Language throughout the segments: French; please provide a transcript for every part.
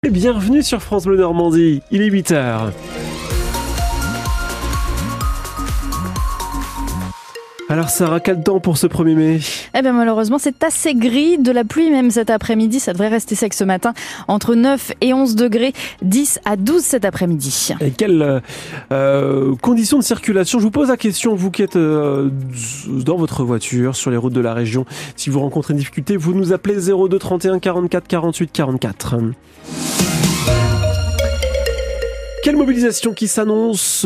Bienvenue sur France Bleu Normandie, il est 8h. Alors Sarah, quel temps pour ce 1er mai ? Eh bien malheureusement c'est assez gris, de la pluie même cet après-midi, ça devrait rester sec ce matin, entre 9 et 11 degrés, 10 à 12 cet après-midi. Et quelles conditions de circulation ? Je vous pose la question, vous qui êtes dans votre voiture, sur les routes de la région, si vous rencontrez une difficulté, vous nous appelez 02 31 44 48 44. Quelle mobilisation qui s'annonce,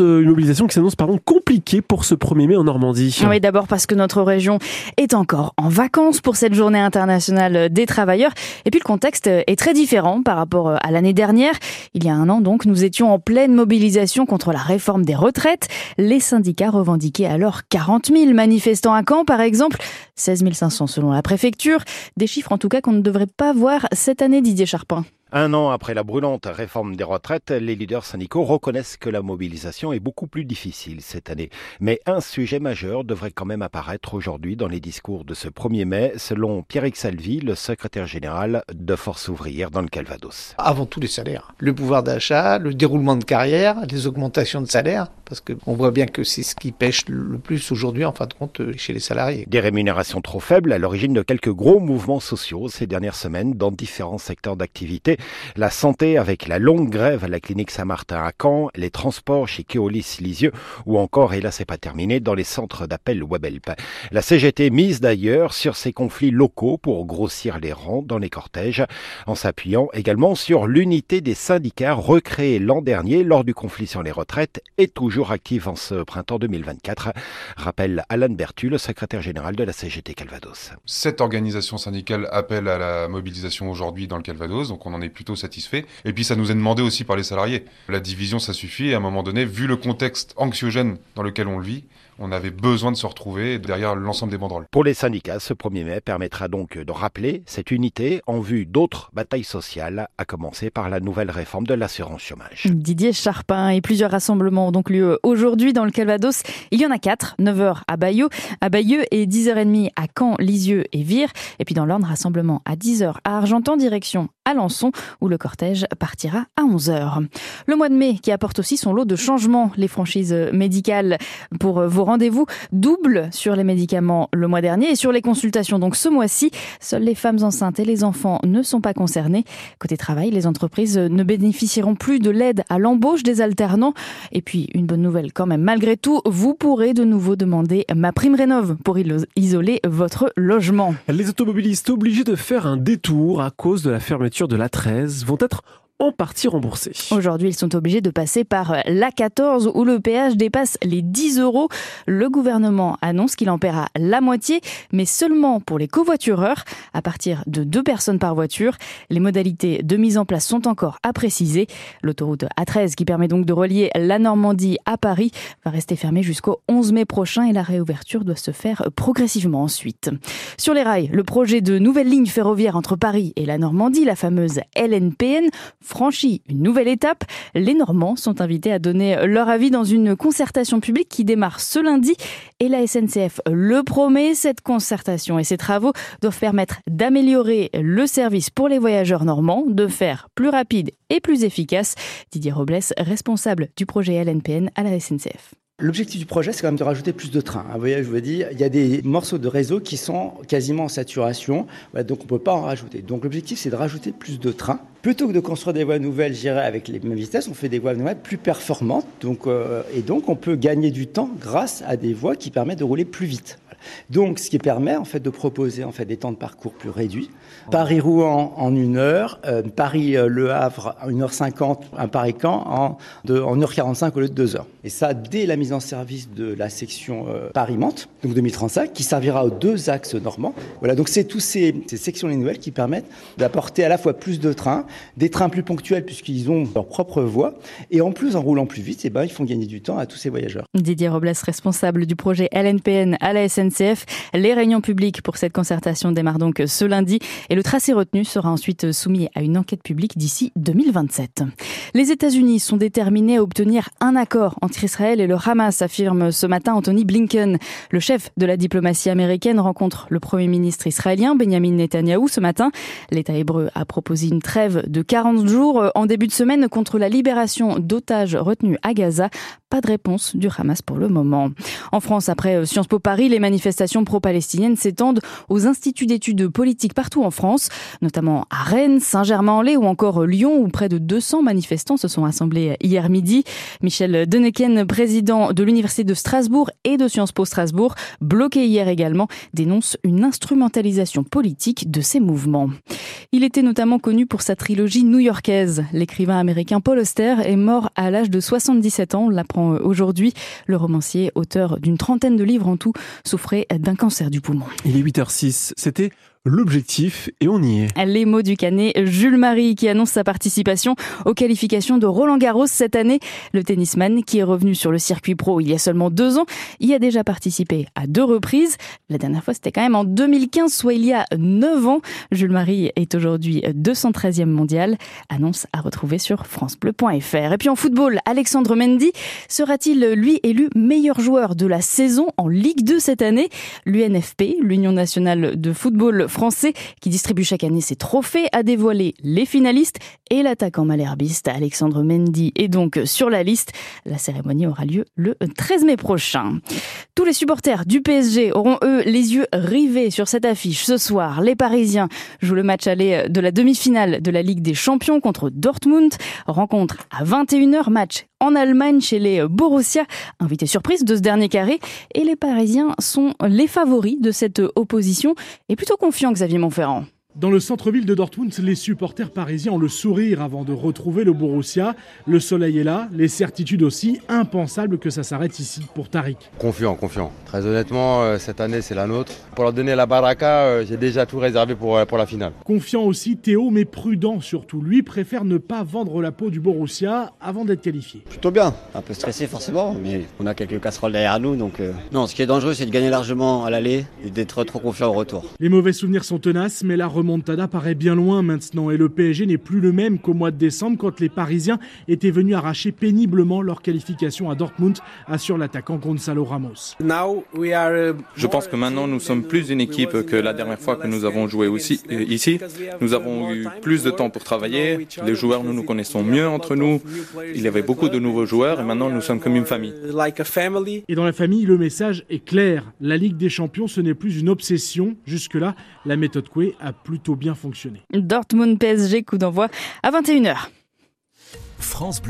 compliquée pour ce 1er mai en Normandie. Oui, d'abord parce que notre région est encore en vacances pour cette journée internationale des travailleurs. Et puis le contexte est très différent par rapport à l'année dernière. Il y a un an donc, nous étions en pleine mobilisation contre la réforme des retraites. Les syndicats revendiquaient alors 40 000 manifestants à Caen par exemple, 16 500 selon la préfecture. Des chiffres en tout cas qu'on ne devrait pas voir cette année, Didier Charpin. Un an après la brûlante réforme des retraites, les leaders syndicaux reconnaissent que la mobilisation est beaucoup plus difficile cette année. Mais un sujet majeur devrait quand même apparaître aujourd'hui dans les discours de ce 1er mai, selon Pierrick Salvi, le secrétaire général de Force ouvrière dans le Calvados. Avant tout les salaires, le pouvoir d'achat, le déroulement de carrière, les augmentations de salaire, parce qu'on voit bien que c'est ce qui pêche le plus aujourd'hui en fin de compte chez les salariés. Des rémunérations trop faibles à l'origine de quelques gros mouvements sociaux ces dernières semaines dans différents secteurs d'activité. La santé avec la longue grève à la clinique Saint-Martin à Caen, les transports chez Keolis Lisieux ou encore, et là c'est pas terminé, dans les centres d'appel Webhelp. La CGT mise d'ailleurs sur ces conflits locaux pour grossir les rangs dans les cortèges, en s'appuyant également sur l'unité des syndicats recréée l'an dernier lors du conflit sur les retraites et toujours active en ce printemps 2024, rappelle Alain Berthu, le secrétaire général de la CGT Calvados. Cette organisation syndicale appelle à la mobilisation aujourd'hui dans le Calvados, donc on en est plutôt satisfait. Et puis ça nous est demandé aussi par les salariés. La division, ça suffit. Et à un moment donné, vu le contexte anxiogène dans lequel on le vit, on avait besoin de se retrouver derrière l'ensemble des banderoles. Pour les syndicats, ce 1er mai permettra donc de rappeler cette unité en vue d'autres batailles sociales, à commencer par la nouvelle réforme de l'assurance chômage. Didier Charpin, et plusieurs rassemblements ont donc lieu aujourd'hui dans le Calvados. Il y en a 4, 9h à Bayeux et 10h30 à Caen, Lisieux et Vire. Et puis dans l'Orne, rassemblement à 10h à Argentan, direction Alençon, où le cortège partira à 11h. Le mois de mai qui apporte aussi son lot de changements. Les franchises médicales pour vos rendez-vous doublent sur les médicaments le mois dernier et sur les consultations. Donc ce mois-ci, seules les femmes enceintes et les enfants ne sont pas concernés. Côté travail, les entreprises ne bénéficieront plus de l'aide à l'embauche des alternants. Et puis une bonne nouvelle quand même, malgré tout, vous pourrez de nouveau demander MaPrimeRénov' pour isoler votre logement. Les automobilistes obligés de faire un détour à cause de la fermeture de l'A13 vont être en partie remboursés. Aujourd'hui, ils sont obligés de passer par l'A14 où le péage dépasse les 10 €. Le gouvernement annonce qu'il en paiera la moitié, mais seulement pour les covoitureurs, à partir de 2 personnes par voiture. Les modalités de mise en place sont encore à préciser. L'autoroute A13, qui permet donc de relier la Normandie à Paris, va rester fermée jusqu'au 11 mai prochain et la réouverture doit se faire progressivement ensuite. Sur les rails, le projet de nouvelle ligne ferroviaire entre Paris et la Normandie, la fameuse LNPN, franchit une nouvelle étape. Les Normands sont invités à donner leur avis dans une concertation publique qui démarre ce lundi. Et la SNCF le promet, cette concertation et ces travaux doivent permettre d'améliorer le service pour les voyageurs normands, de faire plus rapide et plus efficace. Didier Robles, responsable du projet LNPN à la SNCF. L'objectif du projet, c'est quand même de rajouter plus de trains. Vous voyez, je vous dis, il y a des morceaux de réseau qui sont quasiment en saturation, donc on ne peut pas en rajouter. Donc l'objectif, c'est de rajouter plus de trains. Plutôt que de construire des voies nouvelles, j'irais avec les mêmes vitesses, on fait des voies nouvelles plus performantes. Donc on peut gagner du temps grâce à des voies qui permettent de rouler plus vite. Donc, ce qui permet en fait de proposer en fait des temps de parcours plus réduits. Paris-Rouen en 1 heure, Paris-Le Havre en 1h50, un Paris-Caen en 1h45 au lieu de 2 heures. Et ça, dès la mise en service de la section Paris-Mantes, donc 2035, qui servira aux 2 axes normands. Voilà, donc c'est tous ces sections nouvelles qui permettent d'apporter à la fois plus de trains, des trains plus ponctuels puisqu'ils ont leur propre voie, et en plus, en roulant plus vite, ils font gagner du temps à tous ces voyageurs. Didier Robles, responsable du projet LNPN à la SNCF. SNCF. Les réunions publiques pour cette concertation démarrent donc ce lundi et le tracé retenu sera ensuite soumis à une enquête publique d'ici 2027. Les États-Unis sont déterminés à obtenir un accord entre Israël et le Hamas, affirme ce matin Anthony Blinken. Le chef de la diplomatie américaine rencontre le Premier ministre israélien Benjamin Netanyahou ce matin. L'État hébreu a proposé une trêve de 40 jours en début de semaine contre la libération d'otages retenus à Gaza. Pas de réponse du Hamas pour le moment. En France, après Sciences Po Paris, les manifestations pro-palestiniennes s'étendent aux instituts d'études politiques partout en France, notamment à Rennes, Saint-Germain-en-Laye ou encore Lyon, où près de 200 manifestants se sont assemblés hier midi. Michel Deneken, président de l'Université de Strasbourg et de Sciences Po Strasbourg, bloqué hier également, dénonce une instrumentalisation politique de ces mouvements. Il était notamment connu pour sa trilogie new-yorkaise. L'écrivain américain Paul Auster est mort à l'âge de 77 ans, on l'apprend aujourd'hui. Le romancier, auteur d'une trentaine de livres en tout, souffrait d'un cancer du poumon. Il est 8h06, c'était l'objectif et on y est. Les mots du Canet, Jules Marie qui annonce sa participation aux qualifications de Roland-Garros cette année. Le tennisman qui est revenu sur le circuit pro il y a seulement 2 ans, y a déjà participé à 2 reprises. La dernière fois c'était quand même en 2015, soit il y a 9 ans. Jules Marie est aujourd'hui 213e mondial. Annonce à retrouver sur francebleu.fr. Et puis en football, Alexandre Mendy sera-t-il lui élu meilleur joueur de la saison en Ligue 2 cette année? L'UNFP, l'Union nationale de football français, qui distribue chaque année ses trophées, a dévoilé les finalistes et l'attaquant malherbiste Alexandre Mendy est donc sur la liste. La cérémonie aura lieu le 13 mai prochain. Tous les supporters du PSG auront eux les yeux rivés sur cette affiche. Ce soir, les Parisiens jouent le match aller de la demi-finale de la Ligue des Champions contre Dortmund. Rencontre à 21h, match en Allemagne chez les Borussia, invité surprise de ce dernier carré. Et les Parisiens sont les favoris de cette opposition et plutôt confiants, Xavier Montferrand. Dans le centre-ville de Dortmund, les supporters parisiens ont le sourire avant de retrouver le Borussia. Le soleil est là, les certitudes aussi. Impensable que ça s'arrête ici pour Tariq. Confiant. Très honnêtement, cette année, c'est la nôtre. Pour leur donner la baraka, j'ai déjà tout réservé pour la finale. Confiant aussi Théo, mais prudent surtout. Lui préfère ne pas vendre la peau du Borussia avant d'être qualifié. Plutôt bien. Un peu stressé forcément, mais on a quelques casseroles derrière nous. Donc non, ce qui est dangereux, c'est de gagner largement à l'aller et d'être trop confiant au retour. Les mauvais souvenirs sont tenaces, mais la remontada paraît bien loin maintenant et le PSG n'est plus le même qu'au mois de décembre quand les Parisiens étaient venus arracher péniblement leur qualification à Dortmund, assure l'attaquant Gonzalo Ramos. Je pense que maintenant nous sommes plus une équipe que la dernière fois que nous avons joué aussi, ici. Nous avons eu plus de temps pour travailler, les joueurs nous connaissons mieux entre nous, il y avait beaucoup de nouveaux joueurs et maintenant nous sommes comme une famille. Et dans la famille, le message est clair, la Ligue des Champions ce n'est plus une obsession, jusque-là la méthode Coué a plutôt bien fonctionné. Dortmund PSG, coup d'envoi à 21h. France Bleu.